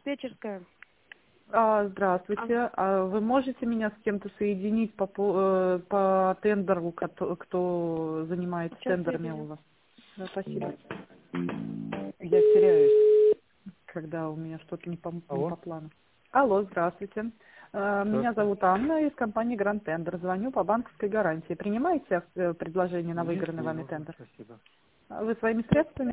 диспетчерская. Здравствуйте. Вы можете меня с кем-то соединить по тендеру, кто занимается Сейчас тендерами у соединю. вас? Да, спасибо. Я теряюсь, когда у меня что-то не Алло. по плану. Алло, здравствуйте. Меня Здравствуйте. зовут Анна из компании Grand Tender. Звоню по банковской гарантии. Принимаете предложение на Есть выигранный вами минуту, тендер? спасибо. Вы своими средствами?